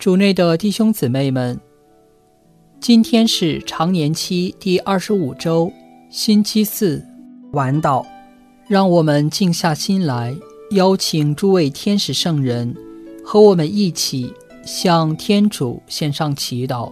主内的弟兄姊妹们，今天是常年期第25周，星期四，晚祷。让我们静下心来，邀请诸位天使圣人和我们一起向天主献上祈祷。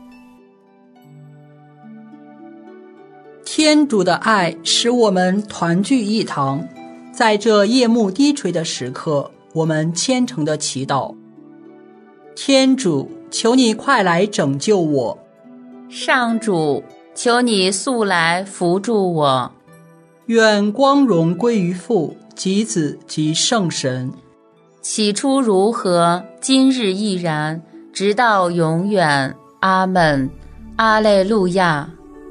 天主的爱使我们团聚一堂，在这夜幕低垂的时刻，我们虔诚的祈祷。天主，求你快来拯救我。 上主，求你速来扶助我。 愿光荣归于父及子及圣神。 起初如何，今日亦然，直到永远。阿们。阿肋路亚。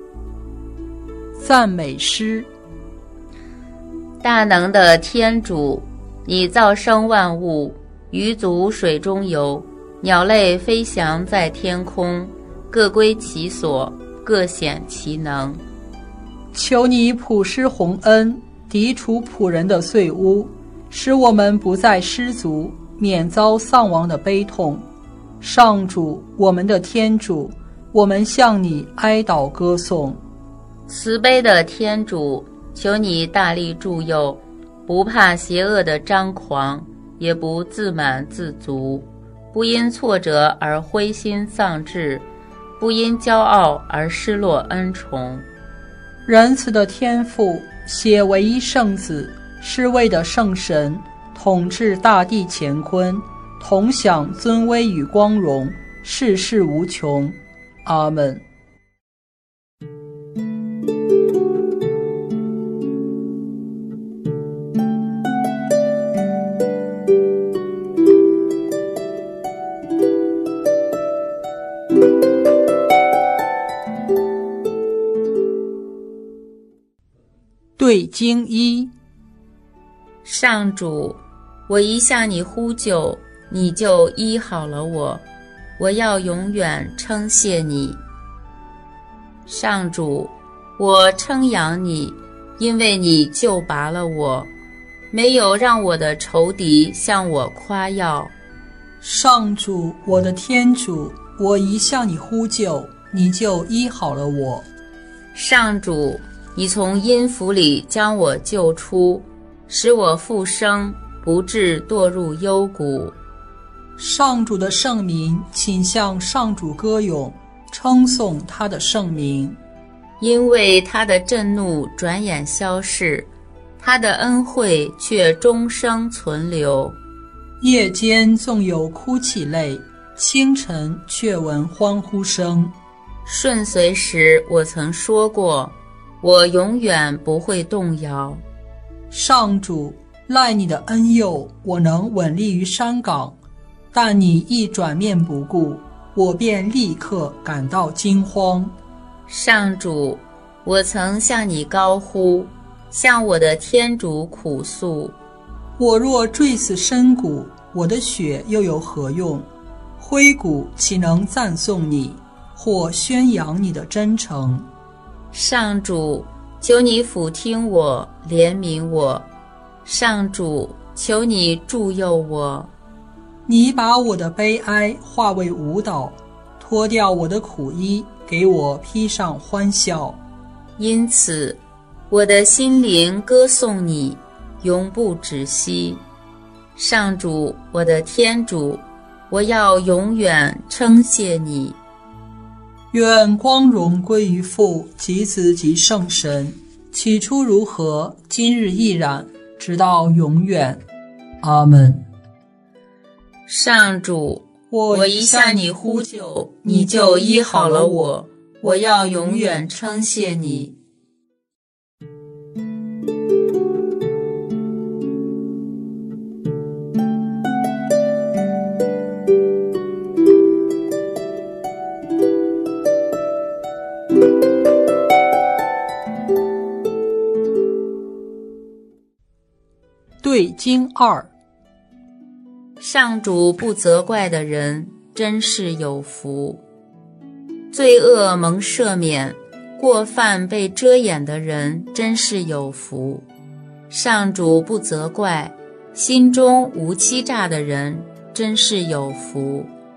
赞美诗。 大能的天主，你造生万物，鱼足水中游，鸟类飞翔在天空，各归其所，各显其能。 求你普施洪恩，涤除仆人的罪污，使我们不再失足，免遭丧亡的悲痛。上主，我们的天主，我们向你哀悼歌颂。 慈悲的天主，求你大力助佑，不怕邪恶的张狂，也不自满自足，不因挫折而灰心丧志，不因骄傲而失落恩宠。 仁慈的天父，携唯一圣子，是为的圣神，统治大地乾坤，同享尊威与光荣，世世无穷。阿们。对经一。 上主，我一向你呼救，你就医好了我，我要永远称谢你。上主，我称扬你，因为你救拔了我，没有让我的仇敌向我夸耀。 上主，我的天主，我一向你呼救，你就医好了我。 上主，你从阴府里将我救出，使我复生，不致堕入幽谷。 上主的圣名，请向上主歌咏，称颂他的圣名。 因为他的震怒转眼消逝，他的恩惠却终生存留。 夜间纵有哭泣泪，清晨却闻欢呼声。 顺遂时我曾说过，我永远不会动摇。 上主，赖你的恩佑，我能稳立于山岗，但你一转面不顾，我便立刻感到惊慌。 上主，我曾向你高呼，向我的天主苦诉。 我若坠死深谷，我的血又有何用？灰谷岂能赞颂你，或宣扬你的真诚？ 上主，求你俯听我，怜悯我。上主，求你助佑我。 你把我的悲哀化为舞蹈，脱掉我的苦衣，给我披上欢笑。 因此，我的心灵歌颂你，永不止息。上主，我的天主，我要永远称谢你。 愿光荣归于父及子及圣神，起初如何，今日亦然，直到永远。阿们。 上主，我一向你呼救，你就医好了我，我要永远称谢你。 对经二。 上主不责怪的人真是有福，罪恶蒙赦免，过犯被遮掩的人真是有福。上主不责怪，心中无欺诈的人真是有福。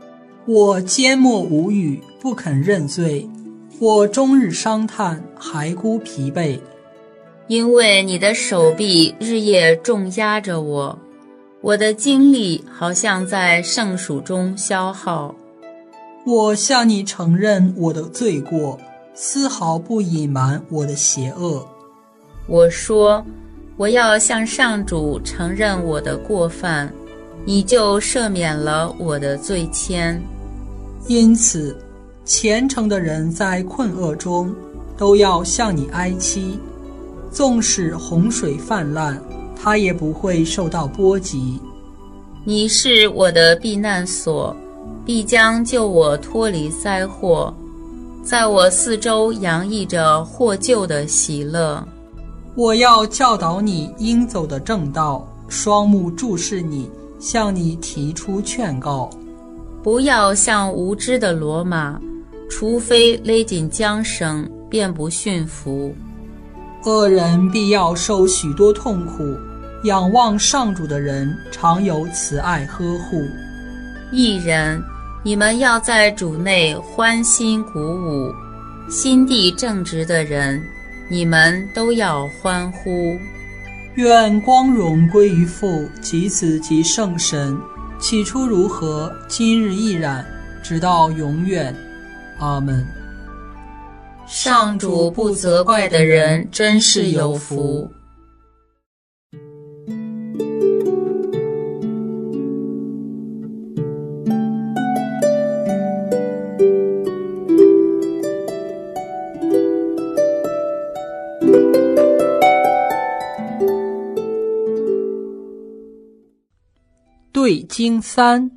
我缄默无语，不肯认罪。我终日伤叹，骸骨疲惫。 因为你的手臂日夜重压着我，我的精力好像在盛暑中消耗。 我向你承认我的罪过，丝毫不隐瞒我的邪恶。 我说，我要向上主承认我的过犯，你就赦免了我的罪愆。 因此，虔诚的人在困厄中都要向你哀戚，纵使洪水泛滥，他也不会受到波及。 你是我的避难所，必将救我脱离灾祸，在我四周洋溢着获救的喜乐。 我要教导你应走的正道，双目注视你，向你提出劝告。 不要像无知的骡马，除非勒紧缰绳，便不驯服。 恶人必要受许多痛苦，仰望上主的人常有慈爱呵护。 义人，你们要在主内欢欣鼓舞，心地正直的人，你们都要欢呼。 愿光荣归于父及子及圣神，起初如何，今日亦然，直到永远。阿们。 上主不责怪的人真是有福。 对经3。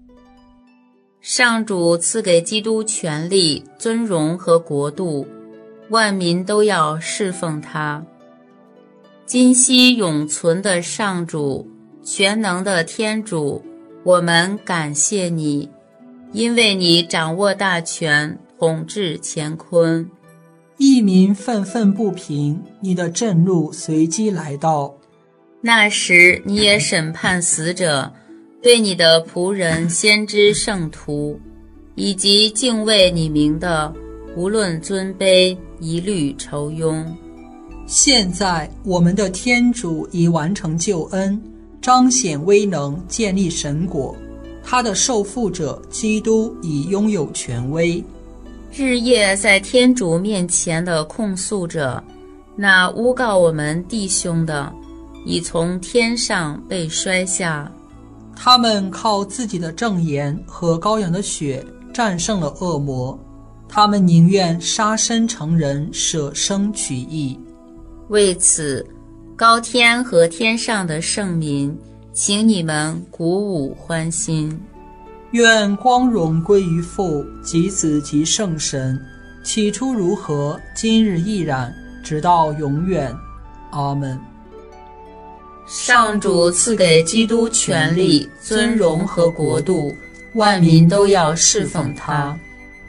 上主赐给基督权力、尊荣和国度，万民都要侍奉他。今昔永存的上主，全能的天主，我们感谢你，因为你掌握大权，统治乾坤。 异民愤愤不平，你的震怒随即来到。 那时你也审判死者，对你的仆人先知圣徒，以及敬畏你名的，无论尊卑，一律酬庸。 现在我们的天主已完成救恩，彰显威能，建立神国。他的受傅者基督已拥有权威。 日夜在天主面前的控诉者，那诬告我们弟兄的，已从天上被摔下。 他们靠自己的证言和羔羊的血战胜了恶魔，他们宁愿杀身成仁，舍生取义。 为此，高天和天上的圣民，请你们鼓舞欢心。 愿光荣归于父及子及圣神，起初如何，今日亦然，直到永远。阿们。 上主赐给基督权力、尊荣和国度，万民都要侍奉他。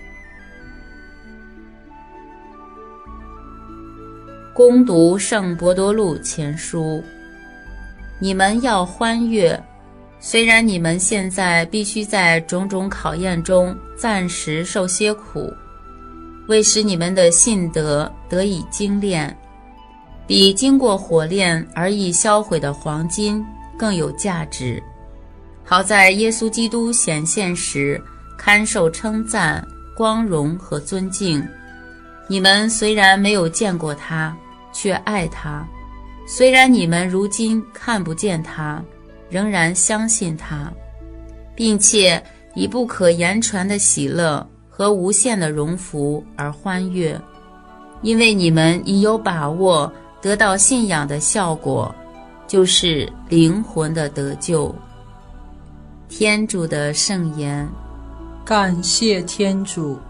恭读圣伯多禄前书。你们要欢悦，虽然你们现在必须在种种考验中暂时受些苦，为使你们的信德得以精炼，比经过火炼而已销毁的黄金更有价值，好在耶稣基督显现时堪受称赞、光荣和尊敬。你们虽然没有见过他，却爱他；虽然你们如今看不见他，仍然相信他，并且以不可言传的喜乐和无限的荣福而欢悦，因为你们已有把握得到信仰的效果，就是灵魂的得救。天主的圣言。 感谢天主。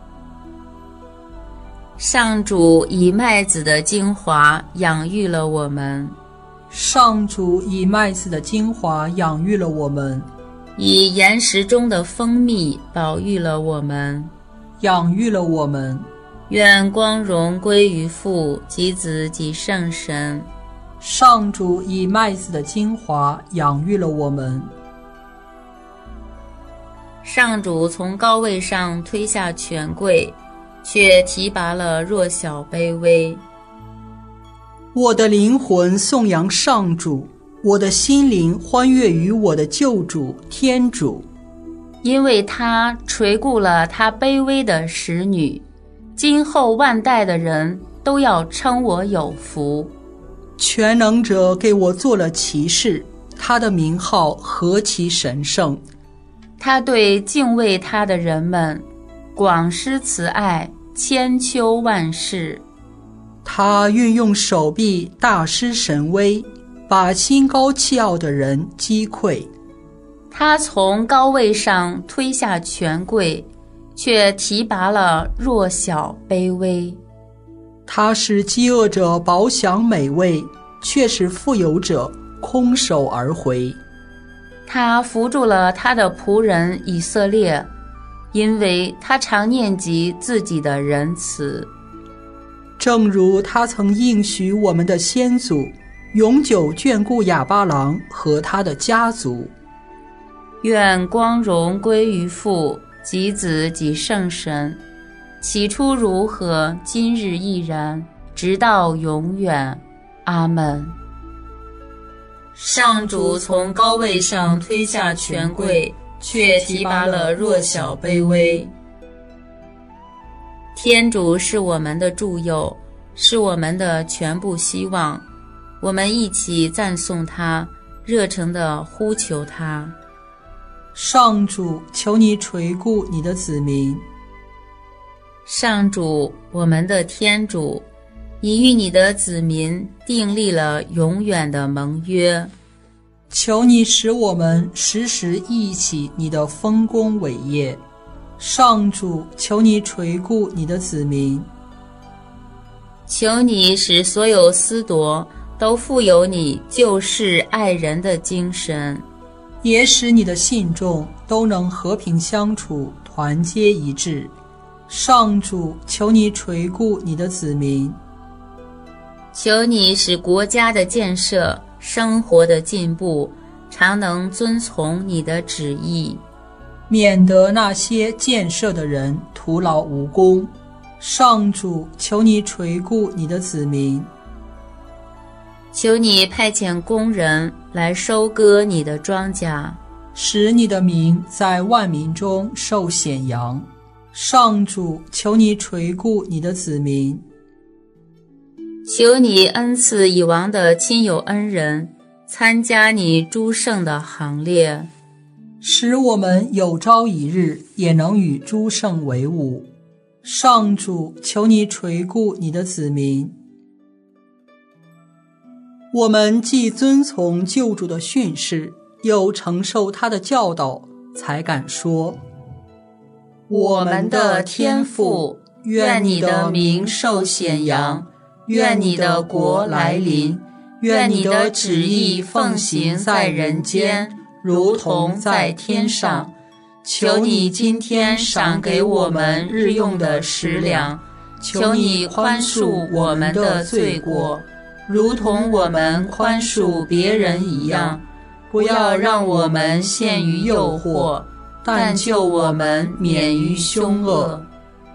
上主以麦子的精华养育了我们， 上主以麦子的精华养育了我们， 以岩石中的蜂蜜保育了我们， 养育了我们。 愿光荣归于父及子及圣神。 上主以麦子的精华养育了我们。 上主从高位上推下权贵，却提拔了弱小卑微。 我的灵魂颂扬上主，我的心灵欢悦于我的救主天主， 因为他垂顾了他卑微的使女，今后万代的人都要称我有福。 全能者给我做了骑士，他的名号何其神圣！ 他对敬畏他的人们广施慈爱，千秋万世。 他运用手臂大施神威，把心高气傲的人击溃。 他从高位上推下权贵，却提拔了弱小卑微。 他使饥饿者饱享美味，却使富有者空手而回。 他扶助了他的仆人以色列，因为他常念及自己的仁慈。 正如他曾应许我们的先祖，永久眷顾亚巴郎和他的家族。 愿光荣归于父及子及圣神，起初如何，今日亦然，直到永远。阿们。上主从高位上推下权贵，却提拔了弱小卑微。天主是我们的助佑，是我们的全部希望。我们一起赞颂他，热诚地呼求他。 上主，求你垂顾你的子民。 上主，我们的天主，你与你的子民订立了永远的盟约。 求你使我们时时忆起你的丰功伟业。上主，求你垂顾你的子民。 求你使所有司铎都富有你救世爱人的精神， 也使你的信众都能和平相处，团结一致。上主，求你垂顾你的子民。 求你使国家的建设、生活的进步，常能遵从你的旨意， 免得那些建设的人徒劳无功。上主，求你垂顾你的子民。 求你派遣工人来收割你的庄稼， 使你的名在万民中受显扬。上主，求你垂顾你的子民。 求你恩赐已亡的亲友恩人参加你诸圣的行列， 使我们有朝一日也能与诸圣为伍。上主，求你垂顾你的子民。我们既遵从救主的训示，又承受他的教导，才敢说： 我们的天父，愿你的名受显扬，愿你的国来临，愿你的旨意奉行在人间，如同在天上。求你今天赏给我们日用的食粮，求你宽恕我们的罪过，如同我们宽恕别人一样。不要让我们陷于诱惑，但救我们免于凶恶。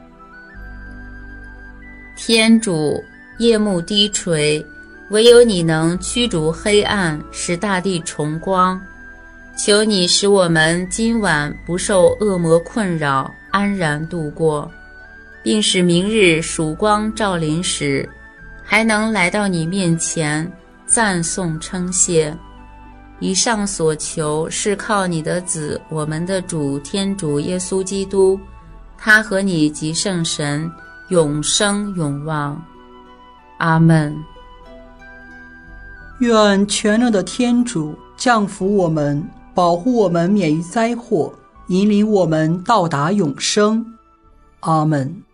天主，夜幕低垂，唯有你能驱逐黑暗，使大地重光。求你使我们今晚不受恶魔困扰，安然度过，并使明日曙光照临时，还能来到你面前赞颂称谢。以上所求是靠你的子，我们的主天主耶稣基督，他和你及圣神永生永望。阿们。 愿全能的天主降福我们，保护我们免于灾祸，引领我们到达永生。阿们。